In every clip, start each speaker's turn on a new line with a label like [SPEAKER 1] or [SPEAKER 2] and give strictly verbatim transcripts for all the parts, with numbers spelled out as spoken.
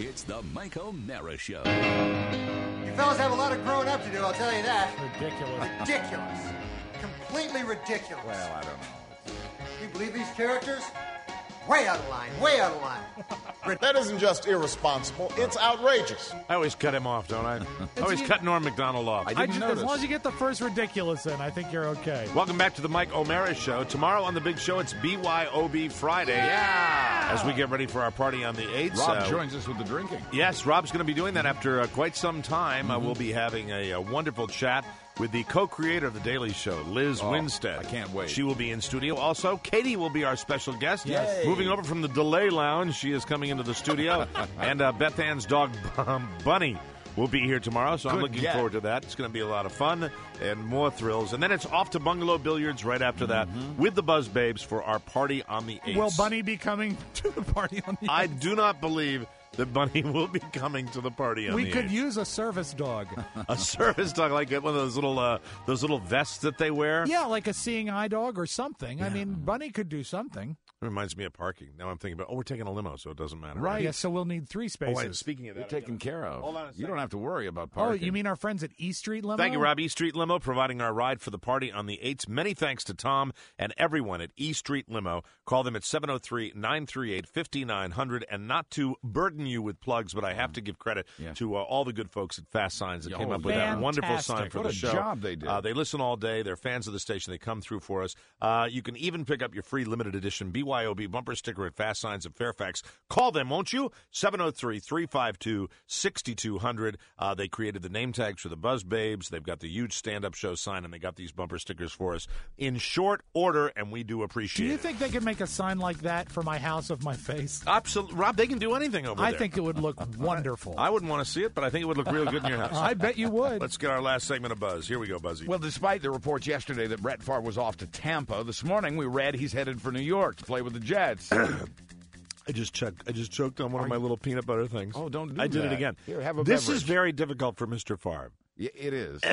[SPEAKER 1] It's the Mike O'Mara Show.
[SPEAKER 2] You fellas have a lot of growing up to do, I'll tell you that.
[SPEAKER 3] Ridiculous.
[SPEAKER 2] Ridiculous. Completely ridiculous.
[SPEAKER 4] Well, I don't know.
[SPEAKER 2] You believe these characters? Way out of line. Way out of line.
[SPEAKER 5] That isn't just irresponsible, it's outrageous.
[SPEAKER 6] I always cut him off, don't I? I always cut Norm Macdonald off.
[SPEAKER 4] I
[SPEAKER 3] I
[SPEAKER 4] didn't
[SPEAKER 3] just,
[SPEAKER 4] notice.
[SPEAKER 3] as long as you get the first ridiculous in, I think you're okay.
[SPEAKER 6] Welcome back to the Mike O'Mara Show. Tomorrow on the big show, it's B Y O B Friday.
[SPEAKER 4] Yeah.
[SPEAKER 6] As we get ready for our party on the eighth.
[SPEAKER 4] Rob
[SPEAKER 6] uh,
[SPEAKER 4] joins us with the drinking.
[SPEAKER 6] Yes, Rob's going to be doing that after uh, quite some time.
[SPEAKER 4] Mm-hmm.
[SPEAKER 6] Uh, we'll be having a, a wonderful chat with the co-creator of The Daily Show, Liz
[SPEAKER 4] Oh,
[SPEAKER 6] Winstead.
[SPEAKER 4] I can't wait.
[SPEAKER 6] She will be in studio. Also, Katie will be our special guest.
[SPEAKER 4] Yay.
[SPEAKER 6] Moving over from the Delay Lounge, she is coming into the studio. and uh, Beth Ann's dog, um, Bunny, will be here tomorrow, so I'm
[SPEAKER 4] Good
[SPEAKER 6] looking
[SPEAKER 4] get.
[SPEAKER 6] forward to that. It's going to be a lot of fun and more thrills. And then it's off to Bungalow Billiards right after that with the Buzz Babes for our party on the eighth.
[SPEAKER 3] Will Bunny be coming to the party on the
[SPEAKER 6] I do not believe that Bunny will be coming to the party on
[SPEAKER 3] We
[SPEAKER 6] the
[SPEAKER 3] could
[SPEAKER 6] eighth.
[SPEAKER 3] use a service dog.
[SPEAKER 6] A service dog, like one of those little uh, those little vests that they wear.
[SPEAKER 3] Yeah, like a seeing eye dog or something. I mean, Bunny could do something.
[SPEAKER 6] It reminds me of parking. Now I'm thinking about, oh, we're taking a limo, so it doesn't matter.
[SPEAKER 4] Right.
[SPEAKER 3] Yeah, so we'll need three
[SPEAKER 6] Oh,
[SPEAKER 3] spaces.
[SPEAKER 6] wait, speaking of
[SPEAKER 4] You're
[SPEAKER 6] that, I
[SPEAKER 4] taken
[SPEAKER 6] gotta-
[SPEAKER 4] care of.
[SPEAKER 6] Hold on a
[SPEAKER 4] You
[SPEAKER 6] second.
[SPEAKER 4] don't have to worry about
[SPEAKER 3] Oh,
[SPEAKER 4] parking.
[SPEAKER 3] you mean our friends at E Street Limo?
[SPEAKER 6] Thank you, Rob. E Street Limo, providing our ride for the party on the eighth. Many thanks to Tom and everyone at E Street Limo. Call them at seven oh three, nine three eight, five nine zero zero. And not to burden you with plugs, but I have to give credit
[SPEAKER 4] Yeah.
[SPEAKER 6] to uh, all the good folks at Fast Signs that
[SPEAKER 4] Yeah,
[SPEAKER 6] came
[SPEAKER 4] oh,
[SPEAKER 6] up with that
[SPEAKER 3] fantastic.
[SPEAKER 6] wonderful sign for
[SPEAKER 4] What
[SPEAKER 6] the
[SPEAKER 4] a
[SPEAKER 6] show.
[SPEAKER 4] job they did.
[SPEAKER 6] Uh, they listen all day. They're fans of the station. They come through for us. Uh, you can even pick up your free limited edition B Y O B bumper sticker at Fast Signs of Fairfax. Call them, won't you? seven oh three, three five two, six two zero zero. Uh, they created the name tags for the Buzz Babes. They've got the huge stand-up show sign, and they got these bumper stickers for us in short order, and we do
[SPEAKER 3] Do
[SPEAKER 6] appreciate
[SPEAKER 3] you
[SPEAKER 6] it.
[SPEAKER 3] think they could make a sign like that for my house of my face?
[SPEAKER 6] Absolutely. Rob, they can do anything over
[SPEAKER 3] I
[SPEAKER 6] there.
[SPEAKER 3] think it would look wonderful.
[SPEAKER 6] I wouldn't want to see it, but I think it would look real good in your house.
[SPEAKER 3] I bet you would.
[SPEAKER 6] Let's get our last segment of Buzz. Here we go, Buzzy.
[SPEAKER 4] Well, despite the reports yesterday that Brett Favre was off to Tampa, this morning we read he's headed for New York to play with the Jets.
[SPEAKER 6] I just choked. I just choked on one of my little peanut butter things.
[SPEAKER 4] Oh, don't do
[SPEAKER 6] I did
[SPEAKER 4] that.
[SPEAKER 6] it again.
[SPEAKER 4] Here, have a
[SPEAKER 6] this
[SPEAKER 4] beverage.
[SPEAKER 6] is very difficult for Mister Favre.
[SPEAKER 4] Y- It is. it's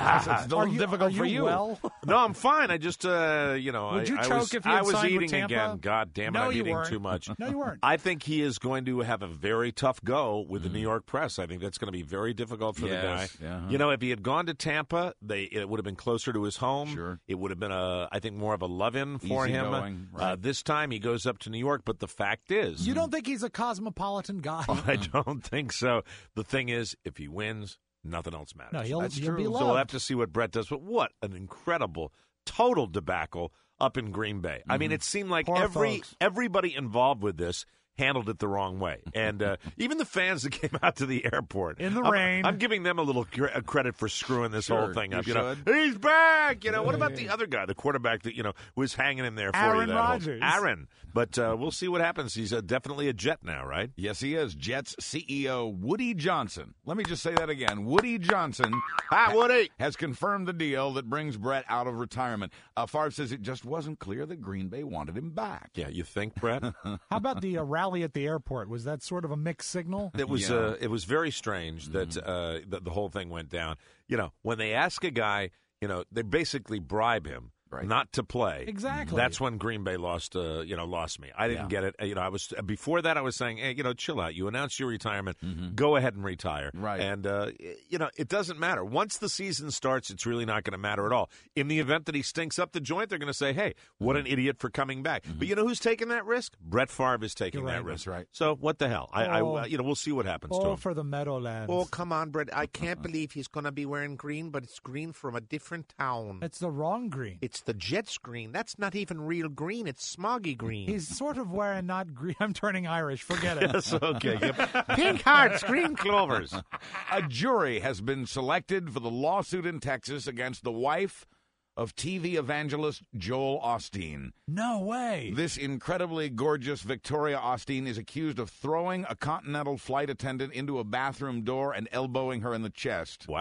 [SPEAKER 4] a little
[SPEAKER 3] Are you,
[SPEAKER 4] difficult
[SPEAKER 3] are
[SPEAKER 4] for you.
[SPEAKER 3] Well?
[SPEAKER 6] No, I'm fine. I just, uh, you know,
[SPEAKER 3] Would
[SPEAKER 6] I,
[SPEAKER 3] you
[SPEAKER 6] I
[SPEAKER 3] choke
[SPEAKER 6] was,
[SPEAKER 3] if you
[SPEAKER 6] I
[SPEAKER 3] had
[SPEAKER 6] was
[SPEAKER 3] signed with
[SPEAKER 6] eating
[SPEAKER 3] Tampa?
[SPEAKER 6] again. God damn it,
[SPEAKER 3] No,
[SPEAKER 6] I'm
[SPEAKER 3] you
[SPEAKER 6] eating
[SPEAKER 3] weren't.
[SPEAKER 6] too much.
[SPEAKER 3] No, you weren't.
[SPEAKER 6] I think he is going to have a very tough go with the New York press. I think that's going to be very difficult for
[SPEAKER 4] Yes,
[SPEAKER 6] the guy.
[SPEAKER 4] uh-huh.
[SPEAKER 6] You know, if he had gone to Tampa, they it would have been closer to his home.
[SPEAKER 4] Sure.
[SPEAKER 6] It would have been a, I think, more of a love-in for
[SPEAKER 4] Easy
[SPEAKER 6] him.
[SPEAKER 4] going,
[SPEAKER 6] Uh,
[SPEAKER 4] right.
[SPEAKER 6] this time he goes up to New York, but the fact is,
[SPEAKER 3] You don't think he's a cosmopolitan guy?
[SPEAKER 6] I don't think so. The thing is, if he wins, nothing else matters.
[SPEAKER 3] No, he'll,
[SPEAKER 4] That's
[SPEAKER 3] he'll
[SPEAKER 4] true.
[SPEAKER 3] be
[SPEAKER 4] So
[SPEAKER 3] loved.
[SPEAKER 6] So we'll have to see what Brett does. But what an incredible, total debacle up in Green Bay. I mean, it seemed like
[SPEAKER 3] Poor
[SPEAKER 6] every
[SPEAKER 3] folks.
[SPEAKER 6] everybody involved with this handled it the wrong way. And uh, even the fans that came out to the airport.
[SPEAKER 3] In the
[SPEAKER 6] I'm,
[SPEAKER 3] rain.
[SPEAKER 6] I'm giving them a little cre- uh, credit for screwing this
[SPEAKER 4] Sure,
[SPEAKER 6] whole thing
[SPEAKER 4] you
[SPEAKER 6] up. You know,
[SPEAKER 4] should.
[SPEAKER 6] he's back. You know, what about the other guy, the quarterback that, you know, was hanging in there for
[SPEAKER 3] Aaron
[SPEAKER 6] you? that whole-
[SPEAKER 3] Rodgers.
[SPEAKER 6] Aaron. But uh, we'll see what happens. He's uh, definitely a Jet now, right?
[SPEAKER 4] Yes, he is. Jets C E O Woody Johnson. Let me just say that again. Woody Johnson
[SPEAKER 6] Ah, Woody.
[SPEAKER 4] has confirmed the deal that brings Brett out of retirement. Uh, Favre says it just wasn't clear that Green Bay wanted him back.
[SPEAKER 6] Yeah, you think, Brett?
[SPEAKER 3] How about the uh, rally at the airport? Was that sort of a mixed signal?
[SPEAKER 6] It was
[SPEAKER 4] Yeah.
[SPEAKER 6] uh, it was very strange that
[SPEAKER 3] Mm-hmm.
[SPEAKER 6] uh, that the whole thing went down. You know, when they ask a guy, you know, they basically bribe him
[SPEAKER 4] Right.
[SPEAKER 6] not to play.
[SPEAKER 3] Exactly.
[SPEAKER 6] That's when Green Bay lost. Uh, you know, lost me. I didn't
[SPEAKER 4] Yeah.
[SPEAKER 6] get it. Uh, You know, I was before that. I was saying, hey, you know, chill out. You announced your retirement.
[SPEAKER 3] Mm-hmm.
[SPEAKER 6] Go ahead and retire.
[SPEAKER 4] Right.
[SPEAKER 6] And uh, you know, it doesn't matter. Once the season starts, it's really not going to matter at all. In the event that he stinks up the joint, they're going to say, hey, what an idiot for coming back. But you know who's taking that risk? Brett Favre is taking
[SPEAKER 3] You're
[SPEAKER 6] that
[SPEAKER 3] right.
[SPEAKER 6] risk.
[SPEAKER 4] That's right.
[SPEAKER 6] So what the hell? I,
[SPEAKER 3] Oh.
[SPEAKER 6] I, you know, we'll see what happens to
[SPEAKER 3] Oh,
[SPEAKER 6] him.
[SPEAKER 3] for the Meadowlands.
[SPEAKER 7] Oh, come on, Brett. I can't believe he's going to be wearing green, but it's green from a different town.
[SPEAKER 3] It's the wrong green.
[SPEAKER 7] It's the Jets green. That's not even real green. It's smoggy green.
[SPEAKER 3] He's sort of wearing not green. I'm turning Irish. Forget it.
[SPEAKER 6] Yes, okay. Yep.
[SPEAKER 7] pink hearts, green clovers.
[SPEAKER 4] A jury has been selected for the lawsuit in Texas against the wife of T V evangelist Joel Osteen.
[SPEAKER 3] No way.
[SPEAKER 4] This incredibly gorgeous Victoria Osteen is accused of throwing a Continental flight attendant into a bathroom door and elbowing her in the chest.
[SPEAKER 6] Wow.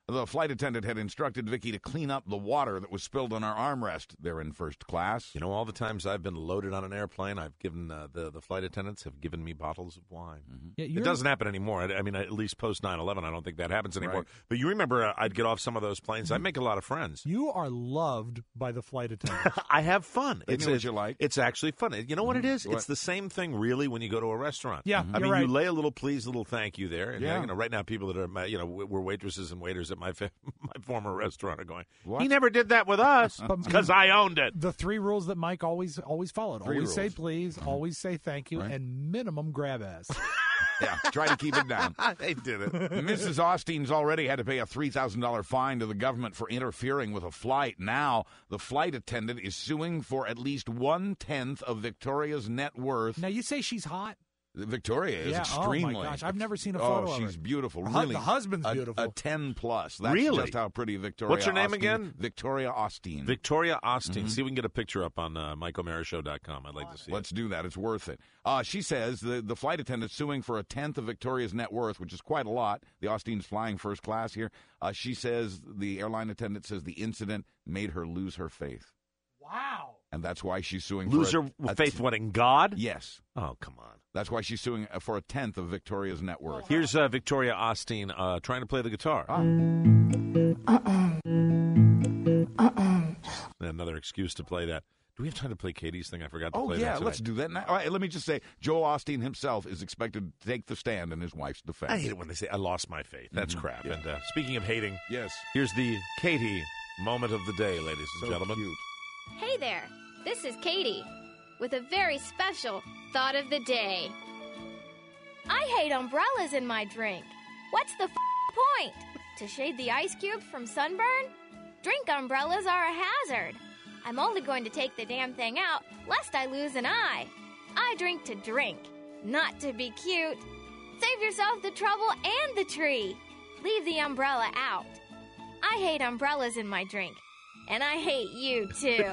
[SPEAKER 4] The flight attendant had instructed Vicky to clean up the water that was spilled on our armrest. They're in first class.
[SPEAKER 6] You know, all the times I've been loaded on an airplane, I've given uh, the the flight attendants have given me bottles of wine. Mm-hmm.
[SPEAKER 3] Yeah,
[SPEAKER 6] it
[SPEAKER 3] you're-
[SPEAKER 6] doesn't happen anymore. I, I mean, at least post nine eleven, I don't think that happens anymore.
[SPEAKER 4] Right.
[SPEAKER 6] But you remember, uh, I'd get off some of those planes. I make a lot of friends.
[SPEAKER 3] You are loved by the flight attendants.
[SPEAKER 6] I have fun.
[SPEAKER 4] They
[SPEAKER 6] it's
[SPEAKER 4] knew what
[SPEAKER 6] it's-
[SPEAKER 4] you like.
[SPEAKER 6] It's actually fun. You know what it is?
[SPEAKER 4] What?
[SPEAKER 6] It's the same thing, really, when you go to a restaurant.
[SPEAKER 3] Yeah,
[SPEAKER 6] I
[SPEAKER 3] you're
[SPEAKER 6] mean,
[SPEAKER 3] right.
[SPEAKER 6] you lay a little please, little thank you there. And,
[SPEAKER 4] Yeah.
[SPEAKER 6] you know, right now, people that are, you know, we're waitresses and waiters at my fa- my former restaurant are going,
[SPEAKER 4] What?
[SPEAKER 6] he never did that with us because I owned it.
[SPEAKER 3] The three rules that Mike always always followed.
[SPEAKER 4] Three
[SPEAKER 3] always say
[SPEAKER 4] rules.
[SPEAKER 3] please, always say thank you,
[SPEAKER 4] Right.
[SPEAKER 3] and minimum grab ass.
[SPEAKER 4] Yeah, try to keep it down.
[SPEAKER 6] They did it.
[SPEAKER 4] Missus Austin's already had to pay a three thousand dollars fine to the government for interfering with a flight. Now, the flight attendant is suing for at least one-tenth of Victoria's net worth.
[SPEAKER 3] Now, you say she's hot?
[SPEAKER 4] Victoria is
[SPEAKER 3] Yeah, oh my
[SPEAKER 4] extremely.
[SPEAKER 3] gosh, I've never seen a
[SPEAKER 4] Oh,
[SPEAKER 3] photo of
[SPEAKER 4] she's
[SPEAKER 3] her.
[SPEAKER 4] beautiful.
[SPEAKER 3] Her hu-
[SPEAKER 4] Really,
[SPEAKER 3] the husband's
[SPEAKER 4] a-
[SPEAKER 3] beautiful.
[SPEAKER 4] A ten plus. That's
[SPEAKER 6] Really?
[SPEAKER 4] just how pretty Victoria.
[SPEAKER 6] What's her name
[SPEAKER 4] Austin-
[SPEAKER 6] again?
[SPEAKER 4] Victoria Austin.
[SPEAKER 6] Victoria Austin. See if we can get a picture up on uh, Mike O'Mara Show dot com. I'd like to see
[SPEAKER 4] Let's
[SPEAKER 6] it.
[SPEAKER 4] do that. It's worth it. Uh, she says the, the flight attendant suing for a tenth of Victoria's net worth, which is quite a lot. The Austin's flying first class here. Uh, she says the airline attendant says the incident made her lose her faith.
[SPEAKER 3] Wow.
[SPEAKER 4] And that's why she's suing
[SPEAKER 6] Lose
[SPEAKER 4] for
[SPEAKER 6] her
[SPEAKER 4] a, a
[SPEAKER 6] faith,
[SPEAKER 4] t-
[SPEAKER 6] what, in God?
[SPEAKER 4] Yes.
[SPEAKER 6] Oh, come on.
[SPEAKER 4] That's why she's suing uh, for a tenth of Victoria's net worth.
[SPEAKER 6] Here's uh, Victoria Austin uh, trying to play the guitar. Another excuse to play that. Do we have time to play Katie's thing? I forgot to
[SPEAKER 4] Oh,
[SPEAKER 6] play
[SPEAKER 4] yeah,
[SPEAKER 6] that
[SPEAKER 4] let's
[SPEAKER 6] tonight.
[SPEAKER 4] do that now. All right, let me just say, Joel Austin himself is expected to take the stand in his wife's defense.
[SPEAKER 6] I hate it when they say, I lost my faith. That's crap.
[SPEAKER 4] Mm-hmm. Yeah.
[SPEAKER 6] And uh, speaking of hating,
[SPEAKER 4] Yes.
[SPEAKER 6] here's the Katie moment of the day, ladies and
[SPEAKER 4] So
[SPEAKER 6] gentlemen.
[SPEAKER 4] cute.
[SPEAKER 8] Hey there, this is Katie with a very special thought of the day. I hate umbrellas in my drink. What's the f- point? To shade the ice cubes from sunburn? Drink umbrellas are a hazard. I'm only going to take the damn thing out lest I lose an eye. I drink to drink, not to be cute. Save yourself the trouble and the tree. Leave the umbrella out. I hate umbrellas in my drink. And I hate you, too.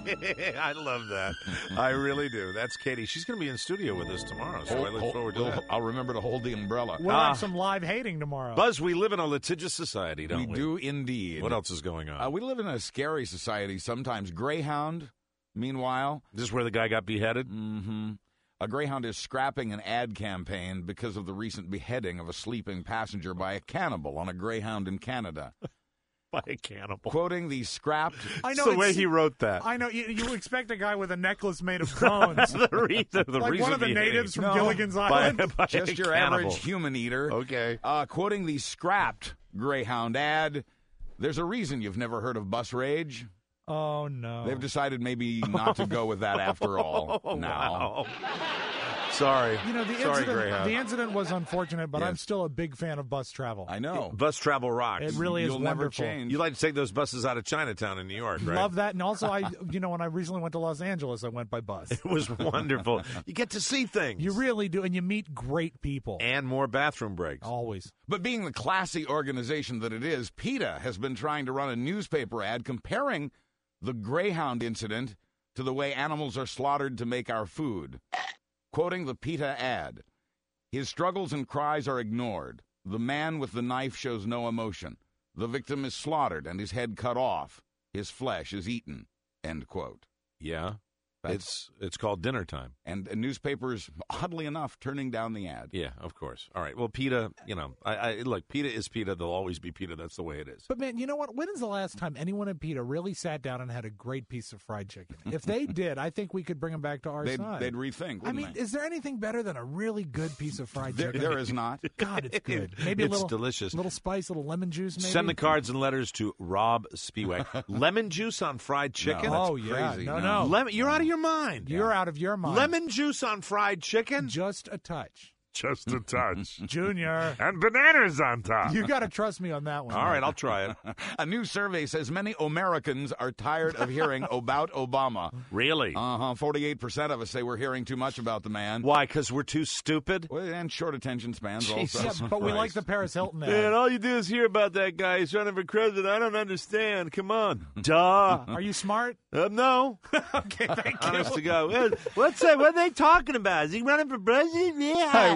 [SPEAKER 6] I love that. I really do. That's Katie. She's going to be in studio with us tomorrow, so I look
[SPEAKER 4] Hold-
[SPEAKER 6] forward to
[SPEAKER 4] hold-
[SPEAKER 6] that.
[SPEAKER 4] I'll remember to hold the umbrella.
[SPEAKER 3] We'll
[SPEAKER 6] Ah.
[SPEAKER 3] have some live hating tomorrow.
[SPEAKER 6] Buzz, we live in a litigious society, don't we?
[SPEAKER 4] we do indeed.
[SPEAKER 6] What else is going on?
[SPEAKER 4] Uh, we live in a scary society sometimes. Greyhound, meanwhile,
[SPEAKER 6] Is this where the guy got beheaded?
[SPEAKER 4] hmm a Greyhound is scrapping an ad campaign because of the recent beheading of a sleeping passenger by a cannibal on a Greyhound in Canada.
[SPEAKER 6] By a cannibal.
[SPEAKER 4] Quoting the scrapped...
[SPEAKER 3] I
[SPEAKER 6] That's
[SPEAKER 3] know
[SPEAKER 6] the
[SPEAKER 3] it's-
[SPEAKER 6] way he wrote that.
[SPEAKER 3] I know you, you expect a guy with a necklace made of bones,
[SPEAKER 6] the reason, the
[SPEAKER 3] like
[SPEAKER 6] reason
[SPEAKER 3] one of the
[SPEAKER 6] he hates-
[SPEAKER 3] natives from
[SPEAKER 4] No.
[SPEAKER 3] Gilligan's
[SPEAKER 6] by,
[SPEAKER 3] Island.
[SPEAKER 6] by
[SPEAKER 4] Just
[SPEAKER 6] a
[SPEAKER 4] your
[SPEAKER 6] cannibal.
[SPEAKER 4] average human eater.
[SPEAKER 6] Okay.
[SPEAKER 4] Uh, quoting the scrapped Greyhound ad, there's a reason you've never heard of bus rage.
[SPEAKER 3] Oh no!
[SPEAKER 4] They've decided maybe not to go with that after all.
[SPEAKER 6] Oh,
[SPEAKER 4] now.
[SPEAKER 6] wow. Sorry.
[SPEAKER 3] You know the
[SPEAKER 6] Sorry,
[SPEAKER 3] incident.
[SPEAKER 6] Greyhound.
[SPEAKER 3] The incident was unfortunate, but I'm
[SPEAKER 4] Yes.
[SPEAKER 3] still a big fan of bus travel.
[SPEAKER 4] I know.
[SPEAKER 6] Bus travel rocks.
[SPEAKER 3] It really is
[SPEAKER 4] You'll never
[SPEAKER 3] wonderful.
[SPEAKER 4] change.
[SPEAKER 6] You like to take those buses out of Chinatown in New York, right?
[SPEAKER 3] Love that, and also I, you know, when I recently went to Los Angeles, I went by bus.
[SPEAKER 6] It was wonderful. You get to see things.
[SPEAKER 3] You really do, and you meet great people.
[SPEAKER 6] and more bathroom breaks.
[SPEAKER 3] Always.
[SPEAKER 4] But being the classy organization that it is, PETA has been trying to run a newspaper ad comparing the Greyhound incident to the way animals are slaughtered to make our food. Quoting the PETA ad, his struggles and cries are ignored. The man with the knife shows no emotion. The victim is slaughtered and his head cut off. His flesh is eaten. End quote.
[SPEAKER 6] Yeah.
[SPEAKER 4] That's-
[SPEAKER 6] It's it's called dinner time.
[SPEAKER 4] And uh, newspapers, oddly enough, turning down the ad.
[SPEAKER 6] Yeah, of course. All right. Well, PETA, you know, I, I look, PETA is PETA. They'll always be PETA. That's the way it is.
[SPEAKER 3] But man, you know what? When is the last time anyone at PETA really sat down and had a great piece of fried chicken? If they did, I think we could bring them back to our
[SPEAKER 4] They'd,
[SPEAKER 3] side.
[SPEAKER 4] they'd rethink, wouldn't
[SPEAKER 3] I mean,
[SPEAKER 4] they?
[SPEAKER 3] is there anything better than a really good piece of fried
[SPEAKER 4] There,
[SPEAKER 3] chicken?
[SPEAKER 4] there is not.
[SPEAKER 3] God, it's good. Maybe a
[SPEAKER 6] It's
[SPEAKER 3] little
[SPEAKER 6] delicious.
[SPEAKER 3] little spice, little lemon juice. Maybe
[SPEAKER 6] Send the cards and letters to Rob Spiewak. Lemon juice on fried chicken?
[SPEAKER 4] No,
[SPEAKER 3] Oh
[SPEAKER 4] that's
[SPEAKER 3] yeah,
[SPEAKER 4] crazy.
[SPEAKER 3] no,
[SPEAKER 4] No.
[SPEAKER 3] no.
[SPEAKER 6] Lemon, you're out of your mind.
[SPEAKER 3] You're out of your mind.
[SPEAKER 6] Lemon juice on fried chicken?
[SPEAKER 3] just a touch,
[SPEAKER 6] Just a touch.
[SPEAKER 3] Junior.
[SPEAKER 6] and bananas on top.
[SPEAKER 3] You got to trust me on that one.
[SPEAKER 6] All right, I'll try it.
[SPEAKER 4] A new survey says many Americans are tired of hearing about Obama.
[SPEAKER 6] Really?
[SPEAKER 4] Uh-huh. forty-eight percent of us say we're hearing too much about the man.
[SPEAKER 6] Why? Because we're too stupid?
[SPEAKER 4] Well, and short attention spans
[SPEAKER 6] Jesus
[SPEAKER 4] also.
[SPEAKER 3] Yeah, but we
[SPEAKER 6] Christ.
[SPEAKER 3] like the Paris Hilton ad.
[SPEAKER 6] Man, all you do is hear about that guy. He's running for president. I don't understand. Come on. Duh.
[SPEAKER 3] Are you smart?
[SPEAKER 6] Um, no.
[SPEAKER 3] Okay, thank you.
[SPEAKER 6] Honest to God. What- What's that? What are they talking about? Is he running for president? Yeah.
[SPEAKER 7] Hey,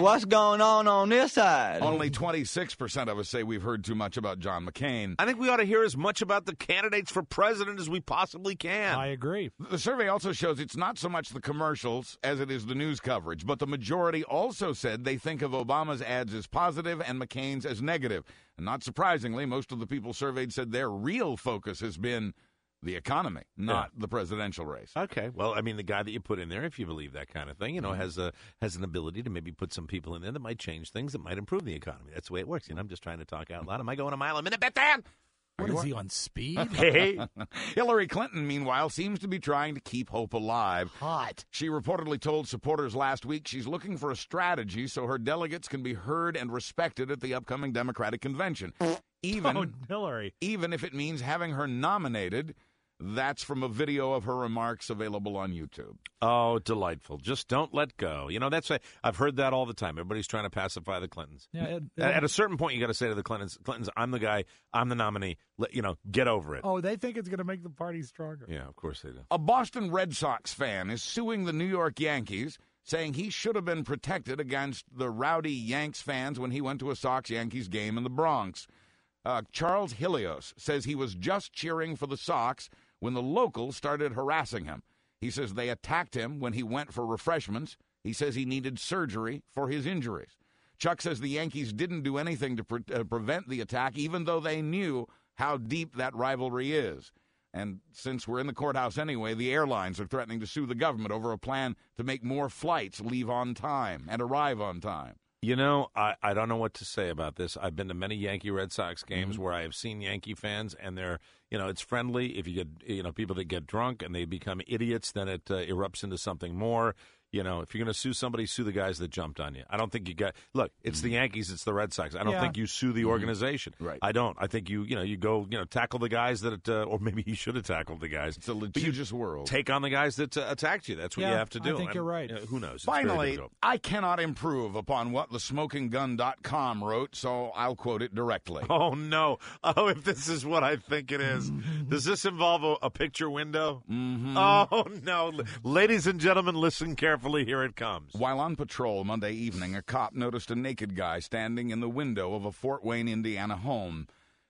[SPEAKER 9] what's going on on this side?
[SPEAKER 4] Only twenty-six percent of us say we've heard too much about John McCain.
[SPEAKER 6] I think we ought to hear as much about the candidates for president as we possibly can.
[SPEAKER 3] I agree.
[SPEAKER 4] The survey also shows it's not so much the commercials as it is the news coverage, but the majority also said they think of Obama's ads as positive and McCain's as negative. And not surprisingly, most of the people surveyed said their real focus has been the economy, not yeah. the presidential race.
[SPEAKER 6] Okay. Well, I mean, the guy that you put in there, if you believe that kind of thing, you know, mm-hmm. has a has an ability to maybe put some people in there that might change things, that might improve the economy. That's the way it works. You know, I'm just trying to talk out loud. Am I going a mile a minute, Beth-Ann?
[SPEAKER 3] What is he, on speed?
[SPEAKER 6] Hey.
[SPEAKER 4] Hillary Clinton, meanwhile, seems to be trying to keep hope alive.
[SPEAKER 3] Hot.
[SPEAKER 4] She reportedly told supporters last week she's looking for a strategy so her delegates can be heard and respected at the upcoming Democratic convention. Even,
[SPEAKER 3] oh, Hillary.
[SPEAKER 4] Even if it means having her nominated. That's from a video of her remarks available on YouTube.
[SPEAKER 6] Oh, delightful. Just don't let go. You know, that's why I've heard that all the time. Everybody's trying to pacify the Clintons.
[SPEAKER 3] Yeah, it, it,
[SPEAKER 6] at, at a certain point, you got to say to the Clintons, Clintons, I'm the guy, I'm the nominee. Let, you know, get over it.
[SPEAKER 3] Oh, they think it's going to make the party stronger.
[SPEAKER 6] Yeah, of course they do.
[SPEAKER 4] A Boston Red Sox fan is suing the New York Yankees, saying he should have been protected against the rowdy Yanks fans when he went to a Sox-Yankees game in the Bronx. Uh, Charles Helios says he was just cheering for the Sox when the locals started harassing him. He says they attacked him when he went for refreshments. He says he needed surgery for his injuries. Chuck says the Yankees didn't do anything to pre- uh, prevent the attack, even though they knew how deep that rivalry is. And since we're in the courthouse anyway, the airlines are threatening to sue the government over a plan to make more flights leave on time and arrive on time.
[SPEAKER 6] You know, I, I don't know what to say about this. I've been to many Yankee Red Sox games mm-hmm. where I have seen Yankee fans, and they're, you know, it's friendly. If you get, you know, people that get drunk and they become idiots, then it uh, erupts into something more. You know, if you're going to sue somebody, sue the guys that jumped on you. I don't think you got – look, it's mm-hmm. the Yankees, it's the Red Sox. I don't
[SPEAKER 3] yeah.
[SPEAKER 6] think you sue the organization.
[SPEAKER 4] Mm-hmm. Right.
[SPEAKER 6] I don't. I think you, you know, you go, you know, tackle the guys that uh, – or maybe you should have tackled the guys.
[SPEAKER 4] It's a litigious world.
[SPEAKER 6] Take on the guys that uh, attacked you. That's what
[SPEAKER 3] yeah,
[SPEAKER 6] you have to do.
[SPEAKER 3] I think
[SPEAKER 6] and,
[SPEAKER 3] you're right.
[SPEAKER 6] You know, who knows? It's
[SPEAKER 4] Finally, I cannot improve upon what the smoking gun dot com wrote, so I'll quote it directly.
[SPEAKER 6] Oh, no. Oh, if this is what I think it is. Does this involve a, a picture window?
[SPEAKER 4] Mm-hmm.
[SPEAKER 6] Oh, no. Ladies and gentlemen, listen carefully. Here it comes.
[SPEAKER 4] While on patrol Monday evening, a cop noticed a naked guy standing in the window of a Fort Wayne, Indiana home.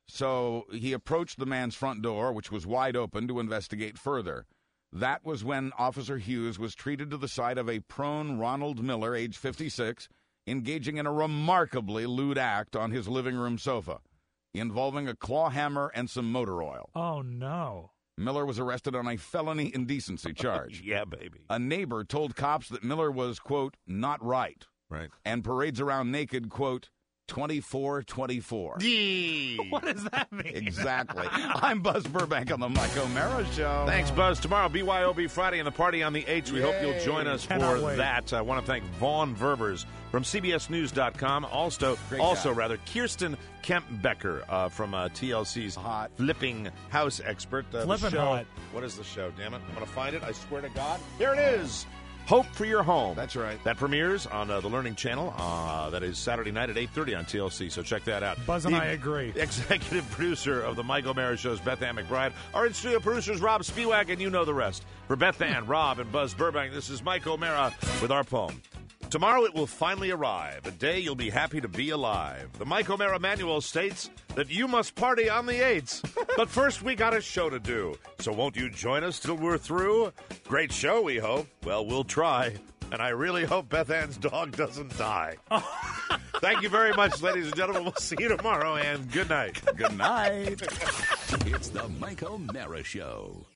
[SPEAKER 4] So he approached the man's front door, which was wide open, to investigate further. That was when Officer Hughes was treated to the sight of a prone Ronald Miller, age fifty-six, engaging in a remarkably lewd act on his living room sofa, involving a claw hammer and some motor oil.
[SPEAKER 3] Oh, no.
[SPEAKER 4] Miller was arrested on a felony indecency charge.
[SPEAKER 6] Yeah, baby.
[SPEAKER 4] A neighbor told cops that Miller was, quote, not right.
[SPEAKER 6] Right.
[SPEAKER 4] And parades around naked, quote, twenty-four twenty-four.
[SPEAKER 6] Gee.
[SPEAKER 3] What does that mean?
[SPEAKER 4] Exactly. I'm Buzz Burbank on the Mike O'Mara Show.
[SPEAKER 6] Thanks, Buzz. Tomorrow, B Y O B Friday and the party on the eighth. We
[SPEAKER 4] Yay.
[SPEAKER 6] hope you'll join us
[SPEAKER 3] Cannot
[SPEAKER 6] for
[SPEAKER 3] wait.
[SPEAKER 6] that. I want to thank Vaughn Verbers from C B S News dot com. Also,
[SPEAKER 4] Great
[SPEAKER 6] also
[SPEAKER 4] job.
[SPEAKER 6] rather, Kirsten Kemp-Becker uh, from uh, T L C's
[SPEAKER 4] Hot.
[SPEAKER 6] Flipping House Expert. Uh, the
[SPEAKER 3] Flippin'
[SPEAKER 6] show.
[SPEAKER 3] hot.
[SPEAKER 6] What is the show, damn it? I'm going to find it. I swear to God. Here it is. Hope for Your Home.
[SPEAKER 4] That's right.
[SPEAKER 6] That premieres on uh, the Learning Channel. Uh, that is Saturday night at eight thirty on T L C, so check that out.
[SPEAKER 3] Buzz and
[SPEAKER 6] The
[SPEAKER 3] I agree.
[SPEAKER 6] Executive producer of the Mike O'Mara Show's Beth Ann McBride. Our in-studio producers, Rob Spiewak, and you know the rest. For Beth Ann, Rob, and Buzz Burbank, this is Mike O'Mara with our poem. Tomorrow it will finally arrive, a day you'll be happy to be alive. The Mike O'Mara Manual states that you must party on the eights. But first we got a show to do, so won't you join us till we're through? Great show, we hope. Well, we'll try. And I really hope Beth Ann's dog doesn't die. Thank you very much, ladies and gentlemen. We'll see you tomorrow, and good night.
[SPEAKER 4] Good night.
[SPEAKER 1] It's the Mike O'Mara Show.